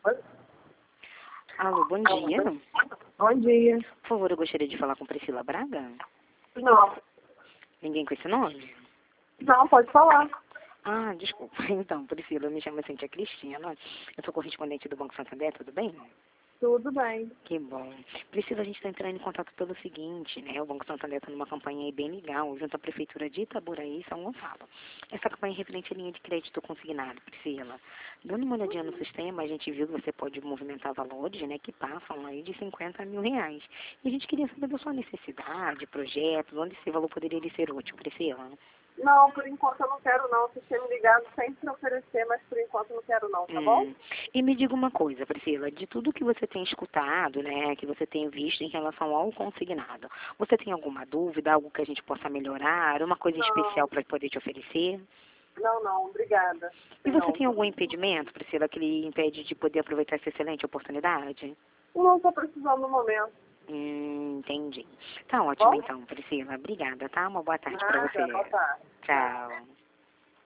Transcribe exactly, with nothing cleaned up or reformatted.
Oi? Alô, bom dia. Bom dia. Por favor, eu gostaria de falar com Priscila Braga. Não. Ninguém com esse nome? Não, pode falar. Ah, desculpa. Então, Priscila, eu me chamo Cintia Cristina. Eu sou correspondente do Banco Santander, tudo bem? Tudo bem. Que bom. Priscila, a gente está entrando em contato pelo seguinte, né? O Banco Santander está numa campanha aí bem legal, junto à Prefeitura de Itaboraí e São Gonçalo. Essa campanha é referente à linha de crédito consignado, Priscila. Dando uma olhadinha no sistema, a gente viu que você pode movimentar valores, né, que passam aí de cinquenta mil reais. E a gente queria saber da sua necessidade, projetos, onde esse valor poderia lhe ser útil, Priscila. Não, por enquanto eu não quero não. Vocês têm me ligado sempre para oferecer, mas por enquanto eu não quero não, tá bom? Hum. E me diga uma coisa, Priscila, de tudo que você tem escutado, né, que você tem visto em relação ao consignado, você tem alguma dúvida, algo que a gente possa melhorar, uma coisa Não, especial para poder te oferecer? não, não. Obrigada. E você Não. tem algum impedimento, Priscila, que lhe impede de poder aproveitar essa excelente oportunidade? Não estou precisando no momento. Hum, entendi. Tá Tá ótimo bom? então, Priscila. Obrigada, tá? Uma boa tarde para Nada. Boa você. tarde. Tchau. Tchau.